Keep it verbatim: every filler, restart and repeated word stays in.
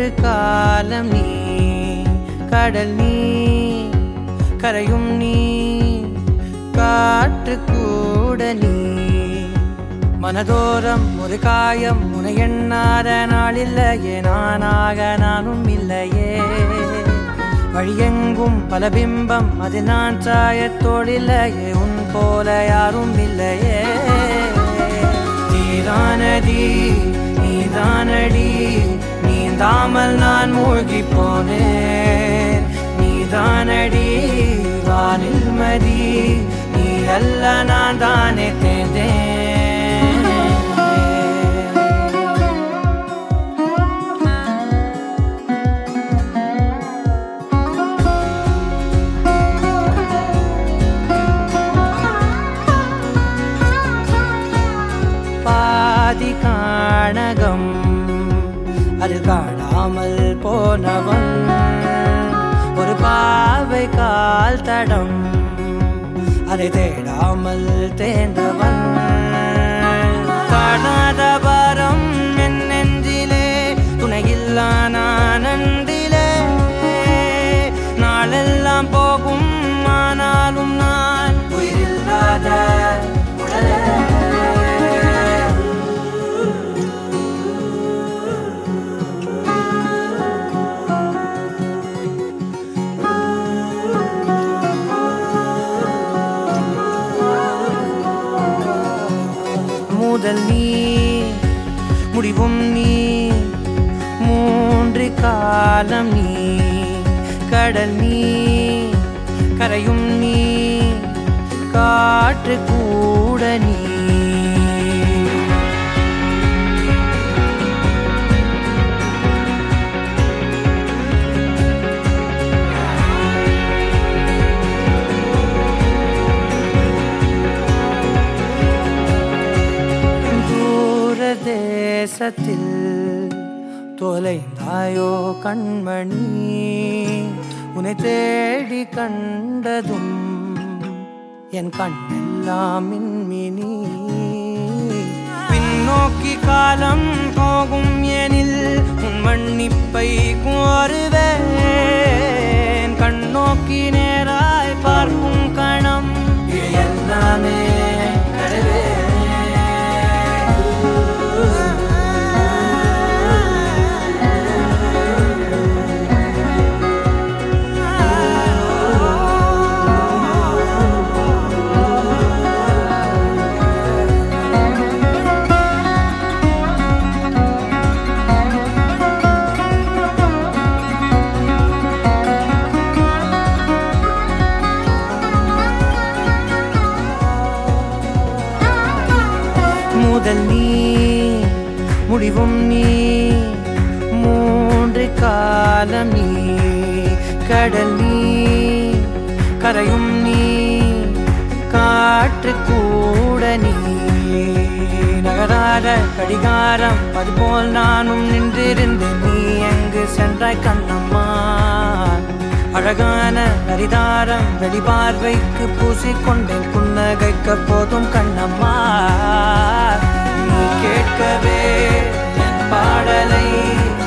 மூன்று காலம் நீ கடல் நீ கரையும் நீ காற்று கூட நீ மனதோரம் ஒரு காயம் உனை எண்ணாத நாளில்லையே நானாக நானும் இல்லையே வழியெங்கும் பல பிம்பம் அது நான் சாயத்தோடில்லையே உன் போல யாரும் இல்லையே நீதானடி நீதானடி நீந்தாமல் நான் மூழ்கி போனேன் நீதானடி வானில் மதி நீ அல்ல நான் தானே தேர்ந்தேன் பாதி காணகம் அது காணாமல் போனவன் ஒரு பாவை கால் தடம் அதை தேடாமல் தேர்ந்தவன் காணாத பாரம் என் நெஞ்சிலே துணையில்லா நான் அன்றிலே நாளெல்லாம் போகும் ஆனாலும் நான் உயிரில்லாத உடலே முதல் நீ முடிவும் நீ மூன்று காலம் நீ கடல் நீ கரையும் நீ காற்று கூட நீ தேசத்தில் தொலைந்தாயோ கண்மணி உன்னை தேடி கண்டதும் என் கண்ணெல்லாம் மின்மினி பின்னோக்கி காலம் போகும் எனில் உன் மன்னிப்பை கோருவேன் கண்ணோக்கி நேராய் பார்க்கும் கணம் எல்லாமே முதல் நீ முடிவும் நீ மூன்று காலம் நீ கடல் நீ கரையும் நீ காற்று கூட நீ நகராத கடிகாரம் அதுபோல் நானும் நின்றிருந்தேன் நீ எங்கு சென்றாய் கண்ணம்மா அழகான நரிதாரம் வெளிபார்வைக்கு பூசிக்கொண்டேன் புன்னகைக்க போதும் கண்ணம்மா நீ கேட்கவே என் பாடலை